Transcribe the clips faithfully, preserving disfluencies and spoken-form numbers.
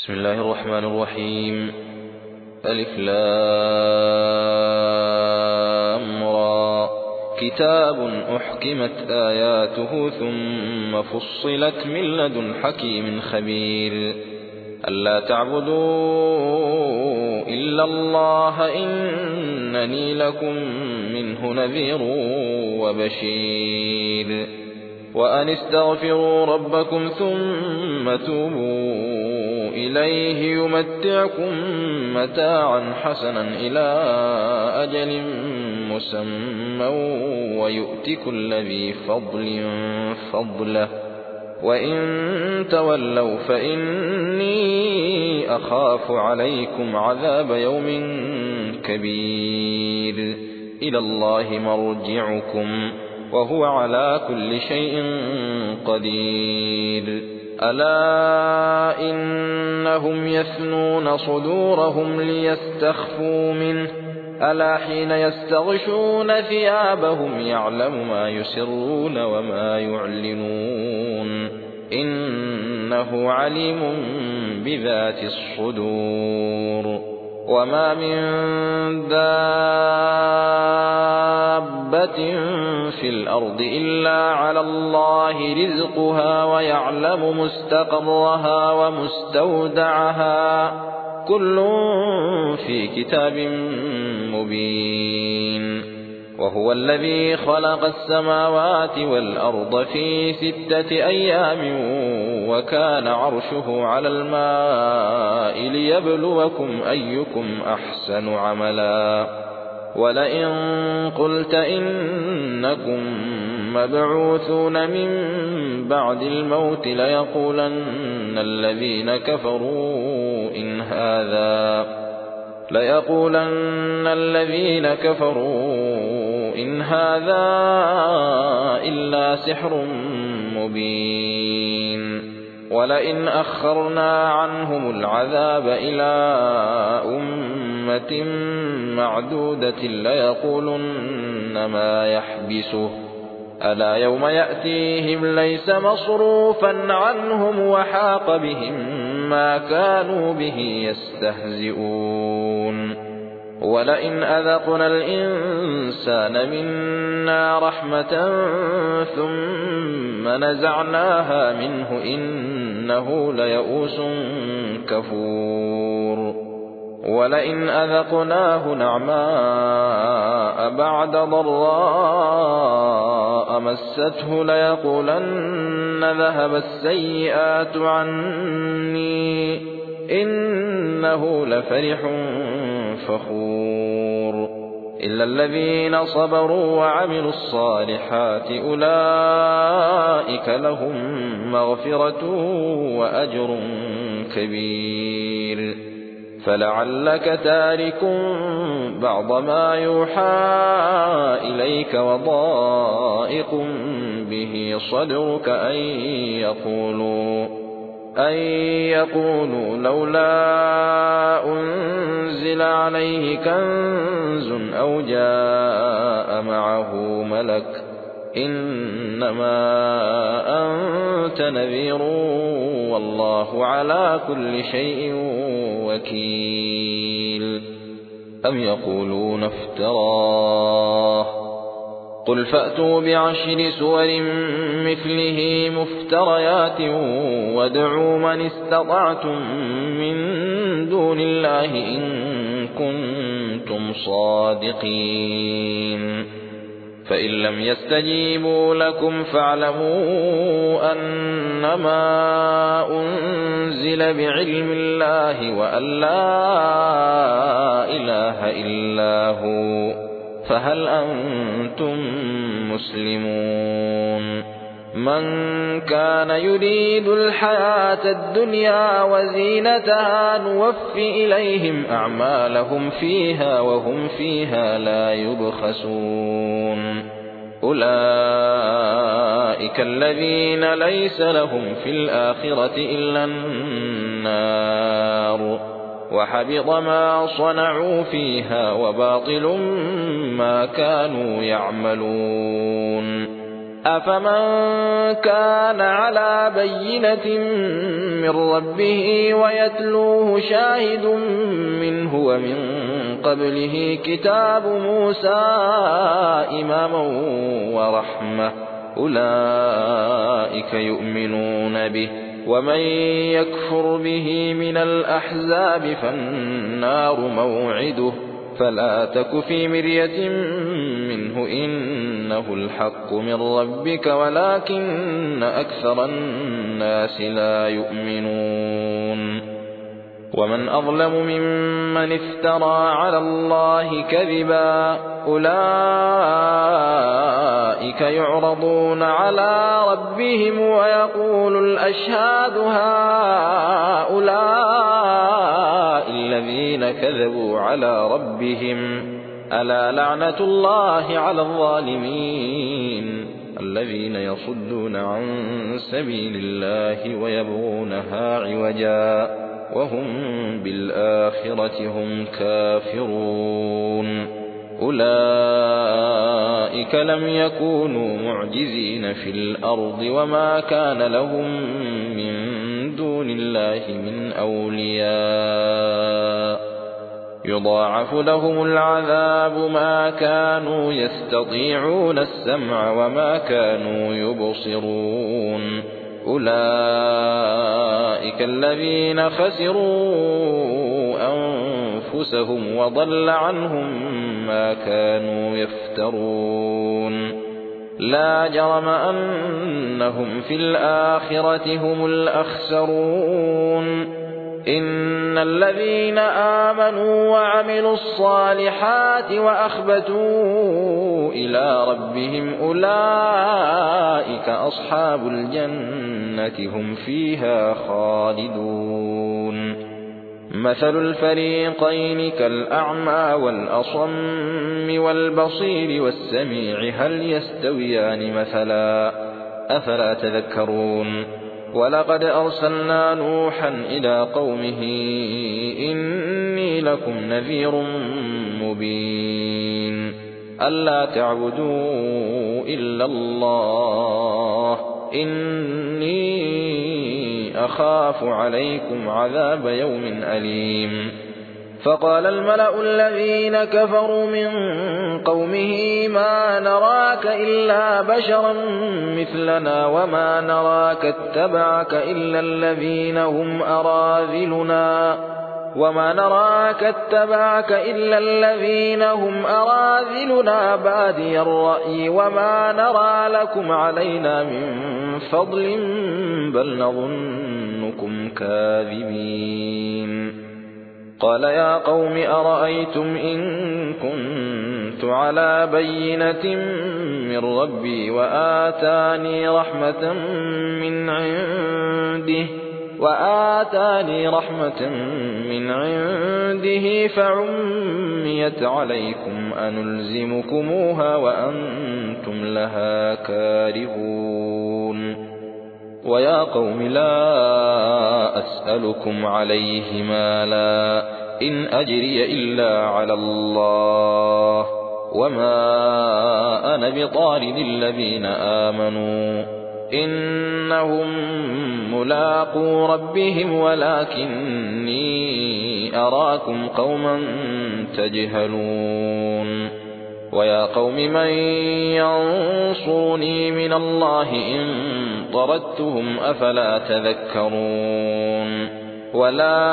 بسم الله الرحمن الرحيم. ألف لام را. كتاب أحكمت آياته ثم فصلت من لدن حكيم خبير. ألا تعبدوا إلا الله إنني لكم منه نذير وبشير. وأن استغفروا ربكم ثم توبوا إليه يمتعكم متاعا حسنا إلى أجل مسمى ويؤت كل ذي فضل فضله وإن تولوا فإني أخاف عليكم عذاب يوم كبير. إلى الله مرجعكم وهو على كل شيء قدير. ألا إنهم يثنون صدورهم ليستخفوا منه ألا حين يستغشون ثيابهم يعلم ما يسرون وما يعلنون إنه عليم بذات الصدور. وما من دابة في الأرض إلا على الله رزقها ويعلم مستقرها ومستودعها كل في كتاب مبين. وهو الذي خلق السماوات والأرض في ستة أيام وكان عرشه على الماء ليبلوكم أيكم أحسن عملا. ولئن قلت إنكم مبعوثون من بعد الموت ليقولن الذين كفروا إن هذا ليقولن الذين كفروا إن هذا إلا سحر مبين. ولئن أخرنا عنهم العذاب إلى أمة معدودة ليقولن ما يحبسه ألا يوم يأتيهم ليس مصروفا عنهم وحاق بهم ما كانوا به يستهزئون. ولئن أذقنا الإنسان منا رحمة ثم نزعناها منه إنه ليئوس كفور. ولئن أذقناه نعماء بعد ضراء مسته ليقولن ذهب السيئات عني إنه لفرح فخور. إلا الذين صبروا وعملوا الصالحات أولئك لهم مغفرة وأجر كبير. فلعلك تارك بعض ما يوحى إليك وضائق به صدرك أن يقولوا أن يقولوا لولا أنزل عليه كنز أو جاء معه ملك إنما أنت نذير والله على كل شيء وكيل. أم يقولون افتراه قل فأتوا بعشر سور مثله مفتريات وادعوا من استطعتم من دون الله إن كنتم صادقين. فإن لم يستجيبوا لكم فاعلموا أنما أنزل بعلم الله وأن لا إله إلا هو فهل أنتم مسلمون. من كان يريد الحياة الدنيا وزينتها نوف إليهم أعمالهم فيها وهم فيها لا يبخسون. أولئك الذين ليس لهم في الآخرة إلا النار وحبط ما صنعوا فيها وباطل ما كانوا يعملون. أفمن كان على بينة من ربه ويتلوه شاهد منه ومن قبله كتاب موسى إماما ورحمة أولئك يؤمنون به ومن يكفر به من الأحزاب فالنار موعده فلا تك في مرية منه إنه الحق من ربك ولكن أكثر الناس لا يؤمنون ومن أظلم ممن افترى على الله كذبا أولئك يعرضون على ربهم ويقول الأشهاد هؤلاء الذين كذبوا على ربهم ألا لعنة الله على الظالمين الذين يصدون عن سبيل الله ويبغونها عوجا وهم بالآخرة هم كافرون أولئك لم يكونوا معجزين في الأرض وما كان لهم من دون الله من أولياء يضاعف لهم العذاب ما كانوا يستطيعون السمع وما كانوا يبصرون أولئك الذين خسروا أنفسهم وضل عنهم ما كانوا يفترون لا جرم أنهم في الآخرة هم الأخسرون إن الذين آمنوا وعملوا الصالحات وأخبتوا إلى ربهم أولئك أصحاب الجنة هم فيها خالدون مثل الفريقين كالأعمى والأصم والبصير والسميع هل يستويان مثلا أفلا تذكرون ولقد أرسلنا نوحا إلى قومه إني لكم نذير مبين ألا تعبدوا إلا الله إني أخاف عليكم عذاب يوم أليم فقال الملأ الذين كفروا من قومه ما نراك إلا بشرا مثلنا وما نراك اتبعك إلا الذين هم أراذلنا وما نراك اتبعك إلا الذين هم أراذلنا بادي الرأي وما نرى لكم علينا من فضل بل نظنكم كاذبين قال يا قوم أرأيتم إن كنت على بينة من ربي وآتاني رحمة من عنده وآتاني رحمة من عنده فعميت عليكم أنلزمكموها وأنتم لها كارهون ويا قوم لا أسألكم عليه مالا إن أجري إلا على الله وما أنا بطارد الذين آمنوا إنهم ملاقو ربهم ولكني أراكم قوما تجهلون ويا قوم من ينصرني من الله إن طردتهم أفلا تذكرون ولا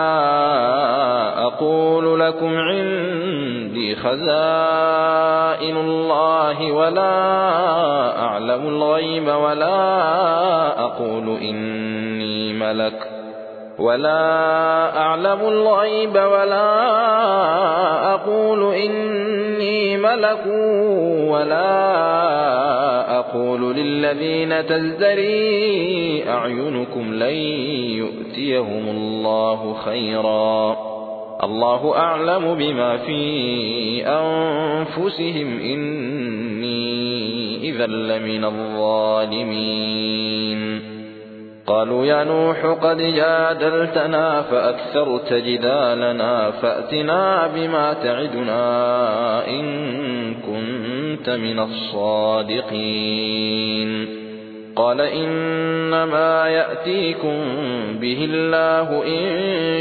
أقول لكم عندي خزائن الله ولا أعلم الغيب ولا أقول إني ملك ولا أعلم الغيب ولا أقول إني ملك ولا أقول للذين تزدري أعينكم لن يؤتيهم الله خيرا الله أعلم بما في أنفسهم إني إذا لمن الظالمين قالوا يا نوح قد جادلتنا فأكثرت جدالنا فأتنا بما تعدنا إن كنت من الصادقين قال إنما يأتيكم به الله إن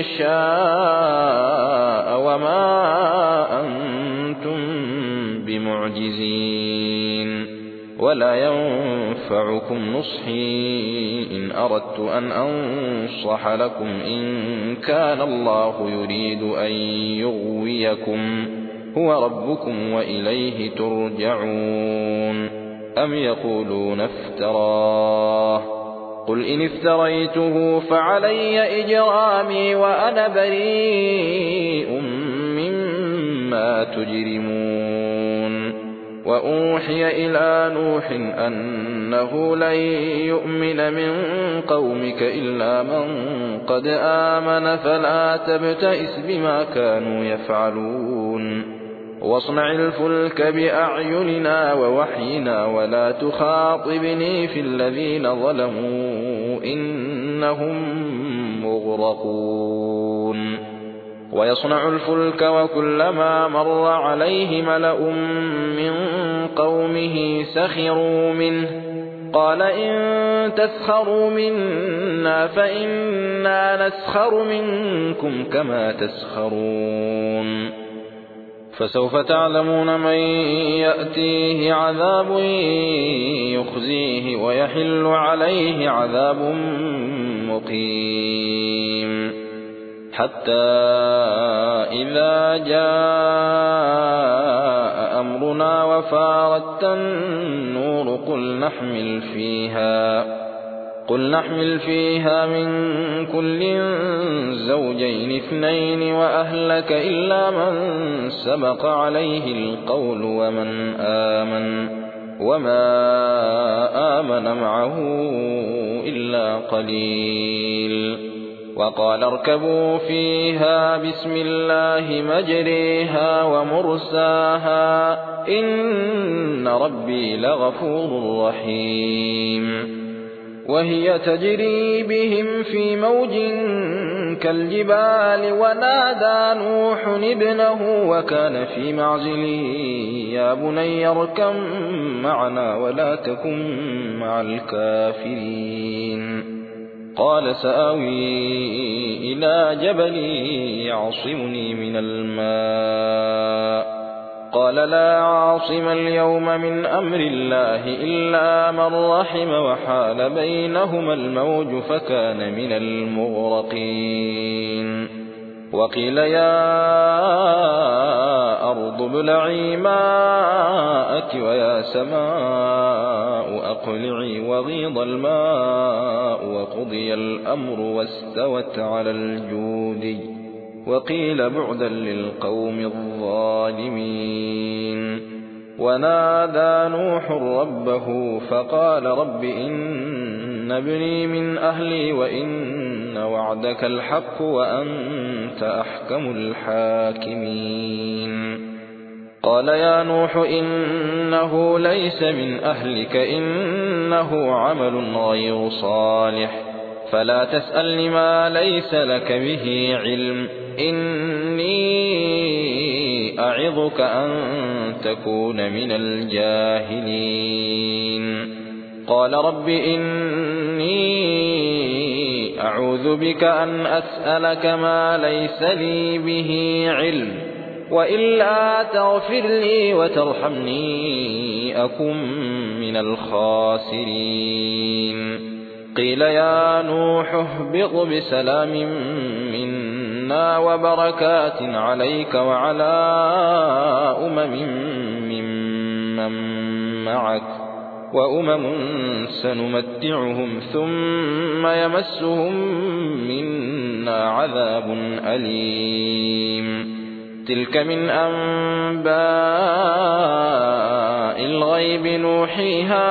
شاء وما أنتم بمعجزين ولا ينفعكم نصحي إن أردت أن أنصح لكم إن كان الله يريد أن يغويكم هو ربكم وإليه ترجعون أم يقولون افتراه قل إن افتريته فعلي إجرامي وأنا بريء مما تجرمون وأوحي إلى نوح أنه لن يؤمن من قومك إلا من قد آمن فلا تبتئس بما كانوا يفعلون واصنع الفلك بأعيننا ووحينا ولا تخاطبني في الذين ظلموا إنهم مغرقون ويصنع الفلك وكلما مر عليه ملأ من قومه سخروا منه قال إن تسخروا منا فإنا نسخر منكم كما تسخرون فسوف تعلمون من يأتيه عذاب يخزيه ويحل عليه عذاب مقيم حتى إذا جاء أمرنا وفارت النور قل نحمل فيها قل نحمل فيها من كل زوجين اثنين وأهلك إلا من سبق عليه القول ومن آمن وما آمن معه إلا قليل وقال اركبوا فيها بسم الله مجريها ومرساها إن ربي لغفور رحيم وهي تجري بهم في موج كالجبال ونادى نوح ابنه وكان في معزل يا بني اركب معنا ولا تكن مع الكافرين قال سآوي إلى جبل يعصمني من الماء قال لا عاصم اليوم من أمر الله إلا من رحم وحال بينهما الموج فكان من المغرقين وقيل يا أرض ابلعي ماءك ويا سماء أقلعي وغيض الماء وقضي الأمر واستوت على الجودي وقيل بعدا للقوم الظالمين ونادى نوح ربه فقال رب إن ابني من أهلي وإن وعدك الحق وأنت أحكم الحاكمين قال يا نوح إنه ليس من أهلك إنه عمل غير صالح فلا تسألني ما ليس لك به علم إني أعظك أن تكون من الجاهلين قال رب إني أعوذ بك أن أسألك ما ليس لي به علم وإلا تغفر لي وترحمني أكن من الخاسرين قيل يا نوح اهبط بسلام منا وبركات عليك وعلى أمم ممن معك وأمم سنمتعهم ثم يمسهم منا عذاب أليم تلك من أنباء الغيب نوحيها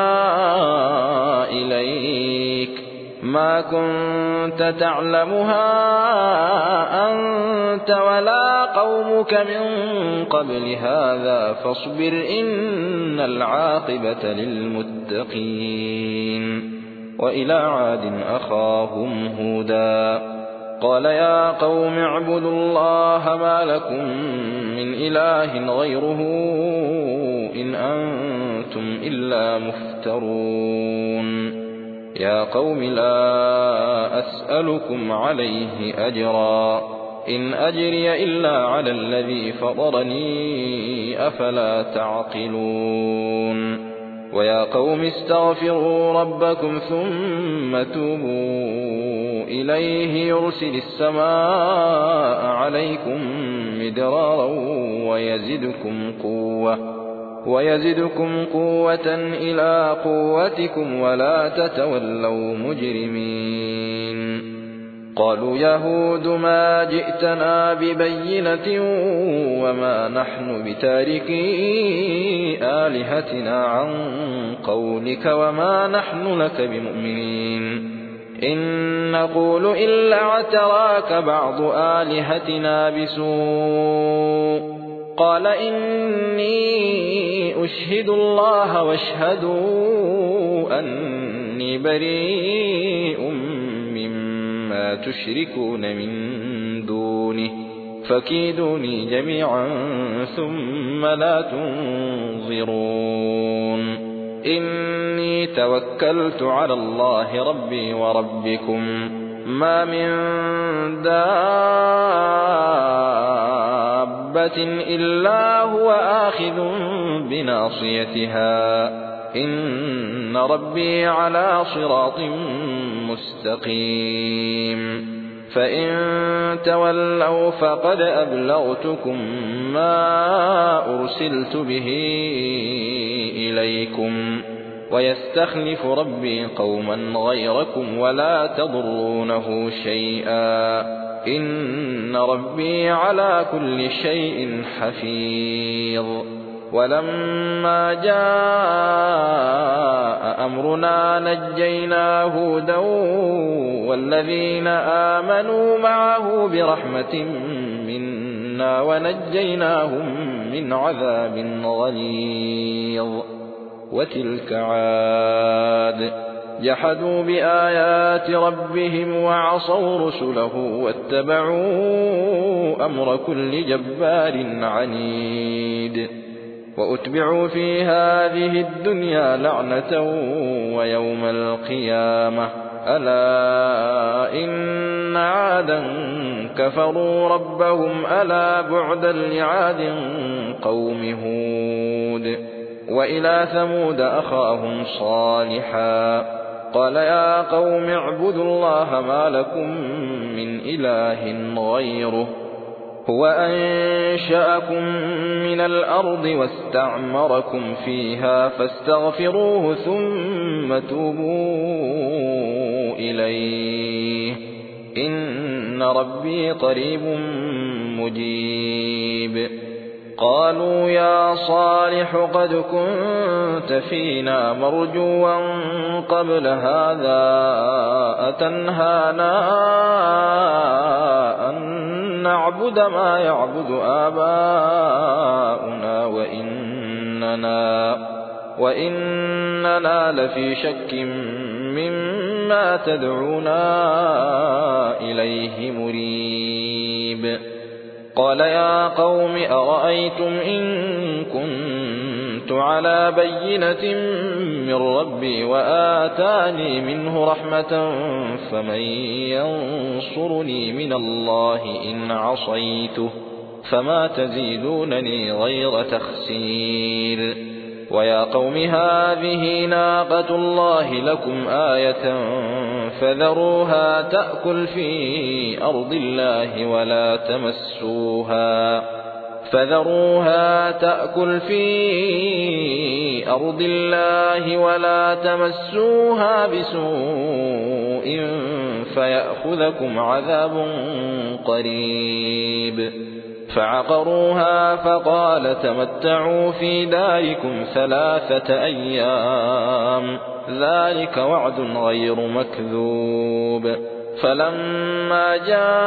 إليك ما كنت تعلمها أنت ولا قومك من قبل هذا فاصبر إن العاقبة للمتقين وإلى عاد أخاهم هودا قال يا قوم اعبدوا الله ما لكم من إله غيره إن أنتم إلا مفترون يا قوم لا أسألكم عليه أجرا إن أجري إلا على الذي فطرني أفلا تعقلون ويا قوم استغفروا ربكم ثم توبوا إليه يرسل السماء عليكم مدرارا ويزدكم قوة ويزدكم قوة إلى قوتكم ولا تتولوا مجرمين قالوا يهود ما جئتنا ببينة وما نحن بتاركي آلهتنا عن قولك وما نحن لك بمؤمنين إن نقول إلا اعتراك بعض آلهتنا بسوء قال إني أشهد الله واشهدوا أني بريء مما تشركون من دونه فكيدوني جميعا ثم لا تنظرون إني توكلت على الله ربي وربكم ما من دابة إلا هو آخذ بناصيتها إن ربي على صراط مستقيم فإن تولوا فقد أبلغتكم ما أرسلت به إليكم ويستخلف ربي قوما غيركم ولا تضرونه شيئا إن ربي على كل شيء حفيظ ولما جاء أمرنا نجينا هودا والذين آمنوا معه برحمة منا ونجيناهم من عذاب غليظ وتلك عاد جحدوا بآيات ربهم وعصوا رسله واتبعوا أمر كل جبار عنيد وأتبعوا في هذه الدنيا لعنة ويوم القيامة ألا إن عادا كفروا ربهم ألا بعدا لعاد قوم هود وإلى ثمود أخاهم صالحا قال يا قوم اعبدوا الله ما لكم من إله غيره هو أنشأكم من الأرض واستعمركم فيها فاستغفروه ثم توبوا إليه إن ربي قريب مجيب قالوا يا صالح قد كنت فينا مرجوا قبل هذا أتنهانا أن نعبد ما يعبد آباؤنا وإننا, وإننا لفي شك مما تدعونا إليه مريب قال يا قوم أرأيتم إن كنت على بينة من ربي وآتاني منه رحمة فمن ينصرني من الله إن عصيته فما تزيدونني غير تخسير ويا قوم هذه ناقة الله لكم آية فذروها تأكل في أرض الله ولا تمسوها فذروها تأكل في أرض الله ولا تمسوها بسوء فيأخذكم عذاب قريب فعقروها فقال تمتعوا في داركم ثلاثة أيام ذلك وعد غير مكذوب فلما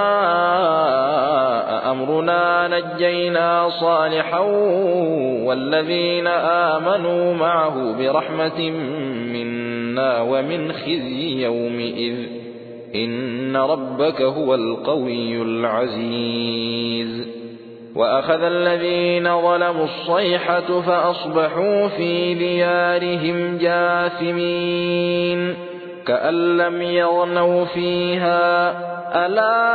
جاء أمرنا نجينا صالحا والذين آمنوا معه برحمة منا ومن خزي يومئذ إن ربك هو القوي العزيز وأخذ الذين ظلموا الصيحة فأصبحوا في ديارهم جاثمين كأن لم يغنوا فيها ألا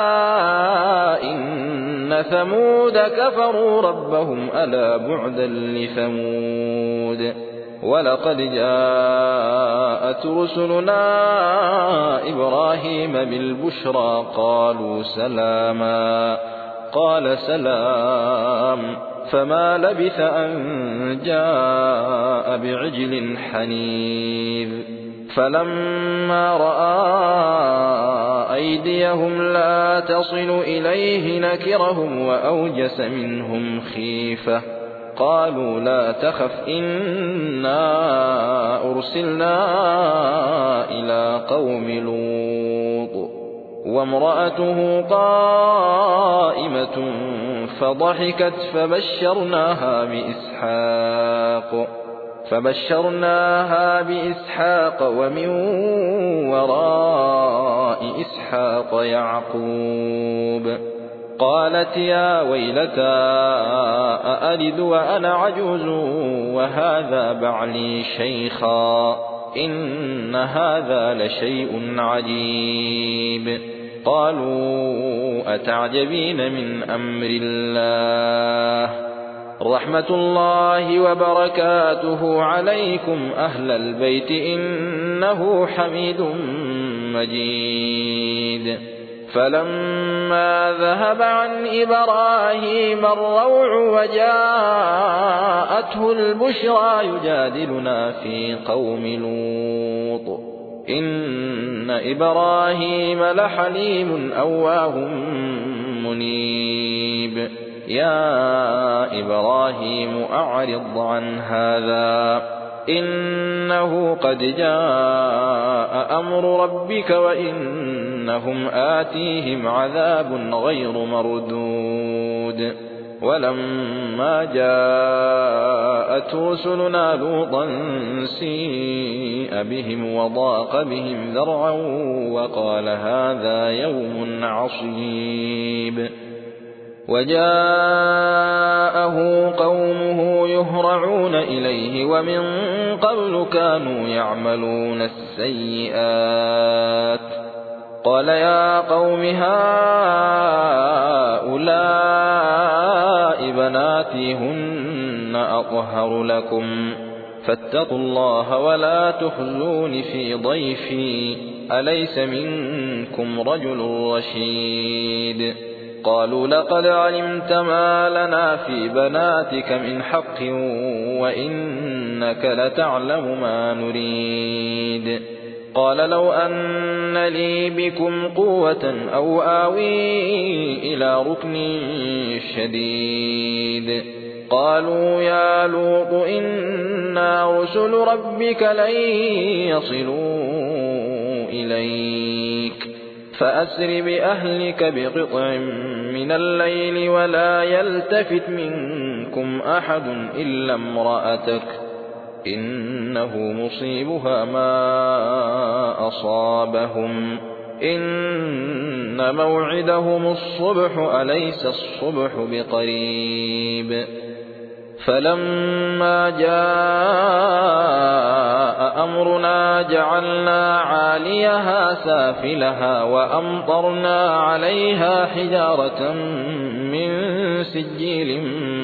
إن ثمود كفروا ربهم ألا بعدا لثمود ولقد جاءت رسلنا إبراهيم بالبشرى قالوا سلاما قال سلام فما لبث أن جاء بعجل حنيذ فلما رأى أيديهم لا تصل إليه نكرهم وأوجس منهم خيفة قالوا لا تخف إنا أرسلنا إلى قوم لوط وامرأته قائمة فضحكت فبشرناها بإسحاق فبشرناها بإسحاق ومن وراء إسحاق يعقوب قالت يا ويلتى أألد وأنا عجوز وهذا بعلي شيخا إن هذا لشيء عجيب قالوا أتعجبين من أمر الله رحمة الله وبركاته عليكم أهل البيت إنه حميد مجيد فلما ذهب عن إبراهيم الروع وجاءته البشرى يجادلنا في قوم لوط إن إبراهيم لحليم أواه منيب يا إبراهيم أعرض عن هذا إنه قد جاء أمر ربك وإنهم آتيهم عذاب غير مردود ولما جاءت رسلنا لوطا سيء بهم وضاق بهم ذرعا وقال هذا يوم عصيب وجاءه قومه يهرعون إليه ومن قبل كانوا يعملون السيئات قال يا قوم هؤلاء بناتي هن أطهر لكم فاتقوا الله ولا تخزون في ضيفي أليس منكم رجل رشيد قالوا لقد علمت ما لنا في بناتك من حق وإنك لتعلم ما نريد قال لو أن لي بكم قوة أو آوي إلى ركن شديد قالوا يا لوط إنا رسل ربك لن يصلوا إليك فأسر بأهلك بقطع من الليل ولا يلتفت منكم أحد إلا امرأتك إنه مصيبها ما أصابهم إن موعدهم الصبح أليس الصبح بقريب فلما جاء أمرنا جعلنا عاليها سافلها وأمطرنا عليها حجارة من سجيل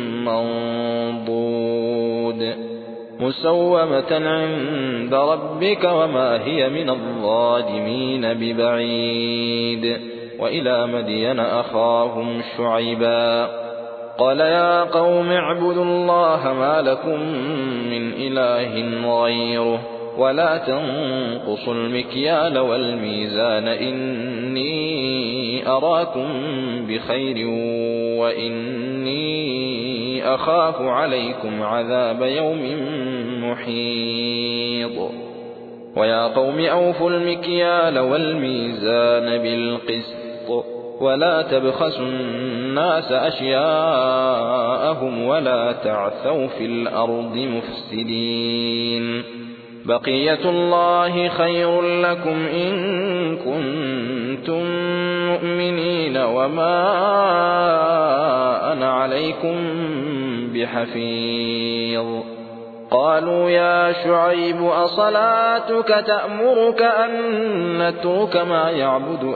منضود مسومة عند ربك وما هي من الظالمين ببعيد وإلى مدين أخاهم شعيبا قال يا قوم اعبدوا الله ما لكم من إله غيره ولا تنقصوا المكيال والميزان إني أراكم بخير وإني أخاف عليكم عذاب يوم محيط ويا قوم أوفوا المكيال والميزان بالقسط ولا تبخسوا الناس أشياءهم ولا تعثوا في الأرض مفسدين بقية الله خير لكم إن كنتم مؤمنين وما أنا عليكم بحفيظ قالوا يا شعيب أصلاتك تأمرك أن نترك ما يعبد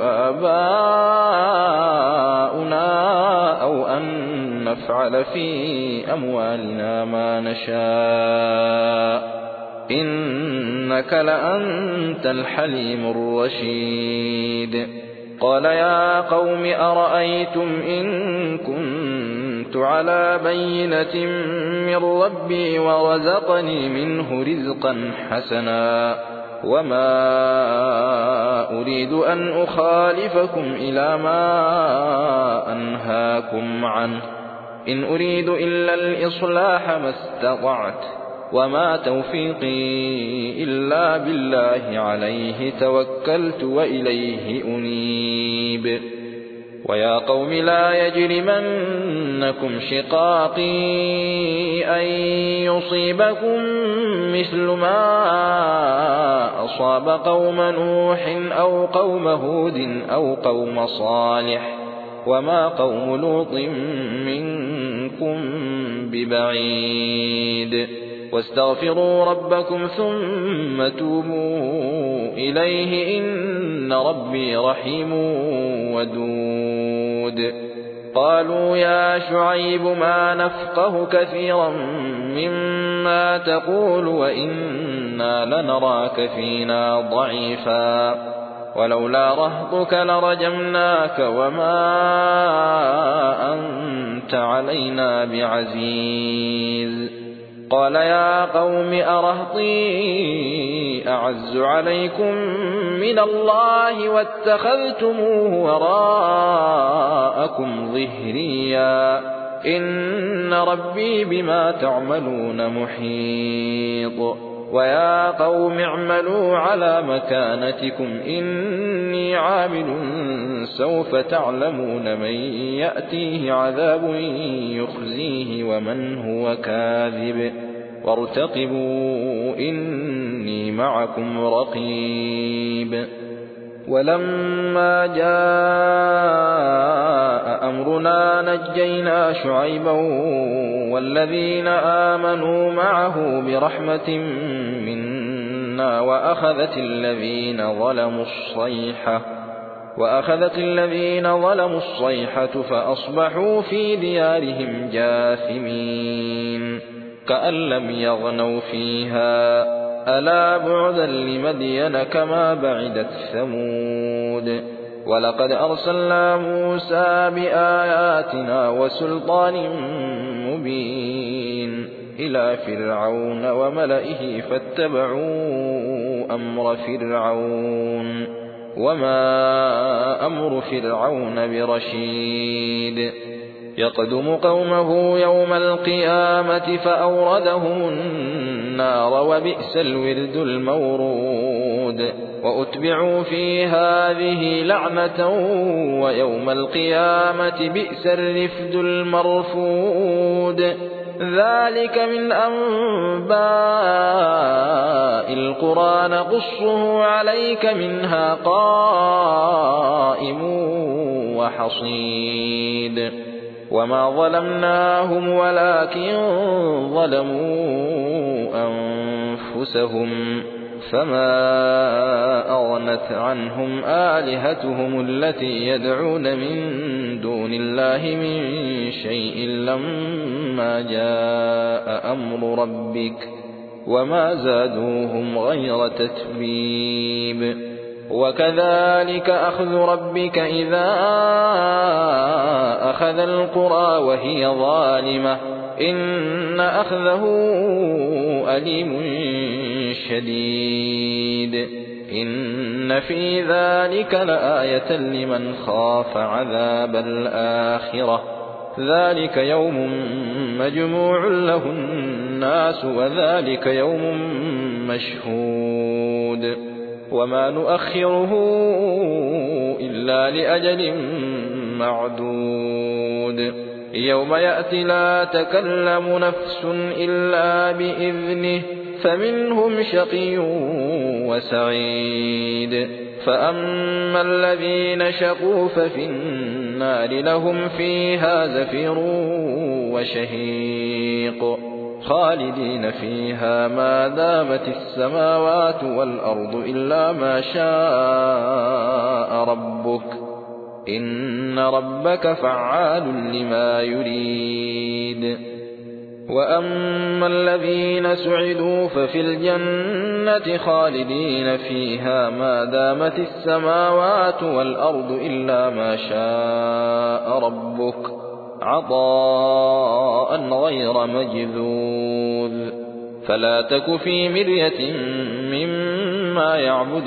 آباؤنا أو أن نفعل في أموالنا ما نشاء إنك لأنت الحليم الرشيد قال يا قوم أرأيتم إن كنت على بينة من ربي ورزقني منه رزقا حسنا وما أريد أن أخالفكم إلى ما أنهاكم عنه إن أريد إلا الإصلاح ما استطعت وما توفيقي إلا بالله عليه توكلت وإليه أنيب ويا قوم لا يجرمنكم شقاقي أن يصيبكم مثل ما أصاب قوم نوح أو قوم هود أو قوم صالح وما قوم لوط منكم ببعيد واستغفروا ربكم ثم توبوا إليه إن ربي رحيم ودود قالوا يا شعيب ما نفقه كثيرا مما تقول وإنا لنراك فينا ضعيفا ولولا رهطك لرجمناك وما أنت علينا بعزيز قال يا قوم أرهطي أعز عليكم من الله واتخذتموه وراءكم ظهريا إن ربي بما تعملون محيط ويا قوم اعملوا على مكانتكم إني عامل سوف تعلمون من يأتيه عذاب يخزيه ومن هو كاذب وارتقبوا إني معكم رقيب ولما جاء أمرنا نجينا شعيبا والذين آمنوا معه برحمة منا وأخذت الذين ظلموا الصيحة وأخذت الذين ظلموا الصيحة فأصبحوا في ديارهم جاثمين كأن لم يغنوا فيها ألا بعدا لمدين كما بعدت ثمود ولقد أرسلنا موسى بآياتنا وسلطان مبين إلى فرعون وملئه فاتبعوا أمر فرعون وما أمر فرعون برشيد يقدم قومه يوم القيامة فأوردهم النار وبئس الورد المورود وأتبعوا في هذه لعنة ويوم القيامة بئس الرفد المرفود ذلك من أنباء القرى نقصه عليك منها قائم وحصيد وما ظلمناهم ولكن ظلموا أنفسهم فما أغنت عنهم آلهتهم التي يدعون من دون الله من شيء لما جاء أمر ربك وما زادوهم غير تتبيب وكذلك أخذ ربك إذا أخذ القرى وهي ظالمة إن أخذه أليم شديد إن في ذلك لآية لمن خاف عذاب الآخرة ذلك يوم مجموع له الناس وذلك يوم مشهود وما نؤخره إلا لأجل معدود يوم يأتي لا تكلم نفس إلا بإذنه فمنهم شقي وسعيد فأما الذين شقوا ففي النار لهم فيها زفير وشهيق خالدين فيها ما دامت السماوات والأرض إلا ما شاء ربك إن ربك فعال لما يريد. وأما الذين سعدوا ففي الجنة خالدين فيها ما دامت السماوات والأرض إلا ما شاء ربك عطاء غير مجذوذ. فلا تك في مرية مما يعبد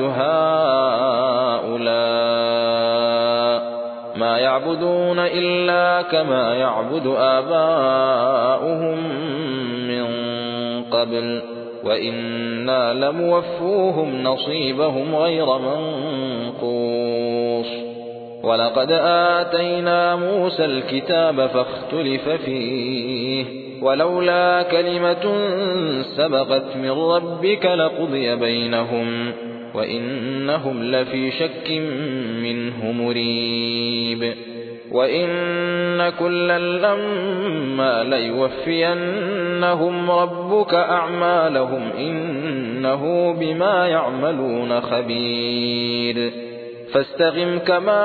هؤلاء ما يعبدون إلا كما يعبد آباؤهم من قبل وإنا لموفوهم نصيبهم غير منقوص. ولقد آتينا موسى الكتاب فاختلف فيه ولولا كلمة سبقت من ربك لقضي بينهم وإنهم لفي شك منه مريب. وإن كلا لما ليوفينهم ربك أعمالهم إنه بما يعملون خبير. فاستقم كما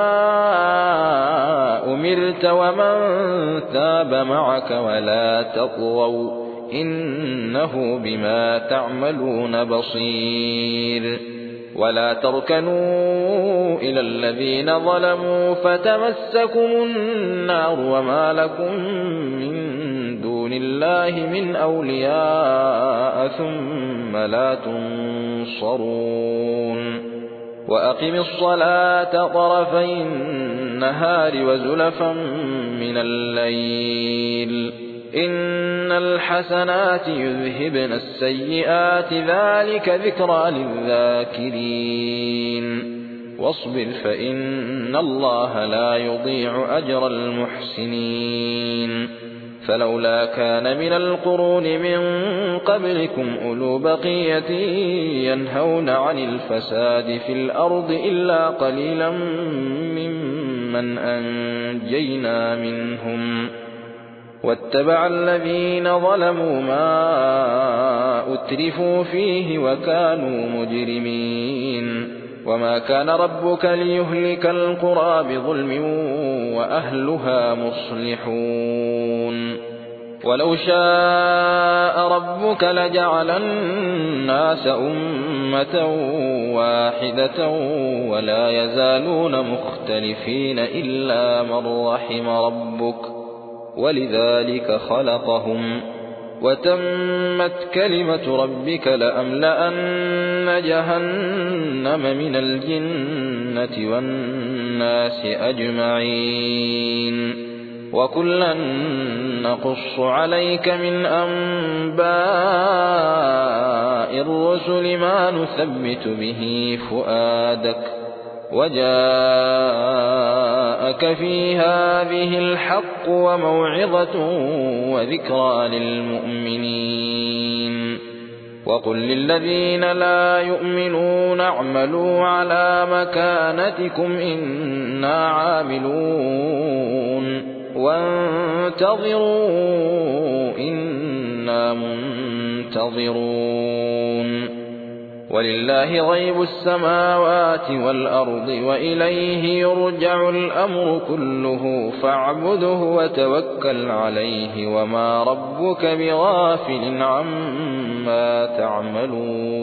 أمرت ومن تاب معك ولا تطغوا إنه بما تعملون بصير. ولا تركنوا إلى الذين ظلموا فتمسكم النار وما لكم من دون الله من أولياء ثم لا تنصرون. وأقم الصلاة طرفي النهار وزلفا من الليل إن الحسنات يذهبن السيئات ذلك ذكرى للذاكرين. واصبر فإن الله لا يضيع أجر المحسنين. فلولا كان من القرون من قبلكم أولو بقية ينهون عن الفساد في الأرض إلا قليلا ممن أنجينا منهم واتبع الذين ظلموا ما أترفوا فيه وكانوا مجرمين. وما كان ربك ليهلك القرى بظلم وأهلها مصلحون. ولو شاء ربك لجعل الناس أمة واحدة ولا يزالون مختلفين إلا من رحم ربك ولذلك خلقهم وتمت كلمة ربك لأملأن جهنم من الجنة والناس أجمعين. وكلا نقص عليك من أنباء الرسل ما نثبت به فؤادك وجاءك في هذه الحق وموعظة وذكرى للمؤمنين. وقل للذين لا يؤمنون اعملوا على مكانتكم إنا عاملون وانتظروا إنا منتظرون. ولله غيب السماوات والأرض وإليه يرجع الأمر كله فاعبده وتوكل عليه وما ربك بغافل عما تعملون.